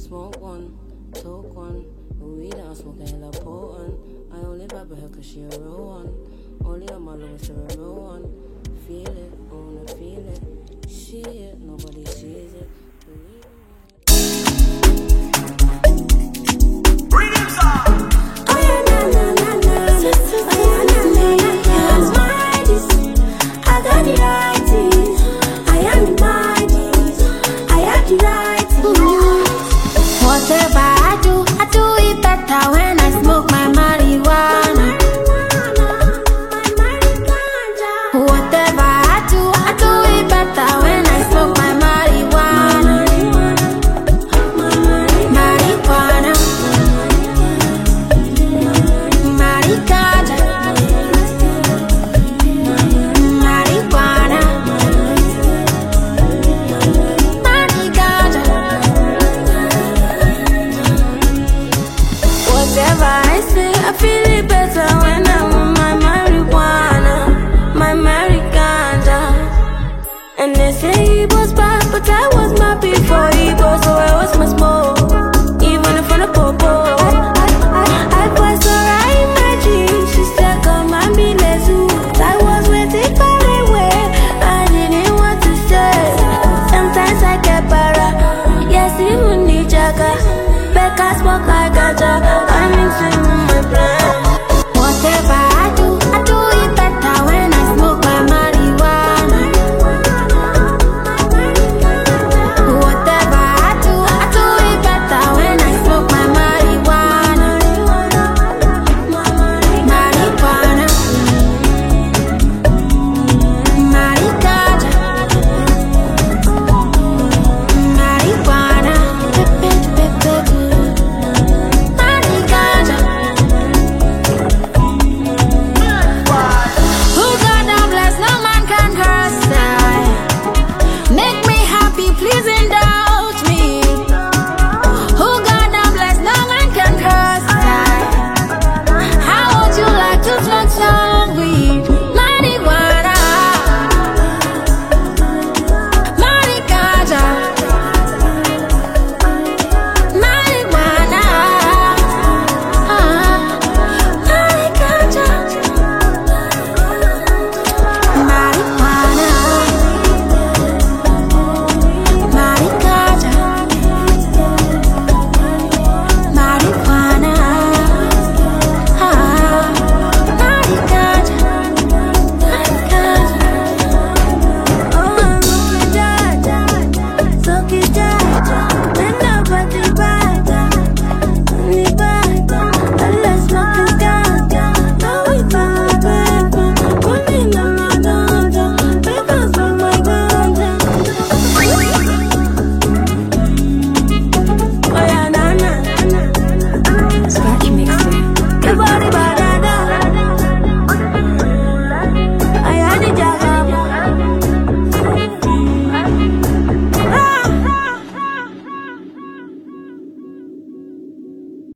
smoke one, toke one. The weed that I smoke ain't hella potent. I only vibe with her cause she a real one. Only on my lowest to a real one. Feel it, I wanna feel it. Shit, nobody sees it.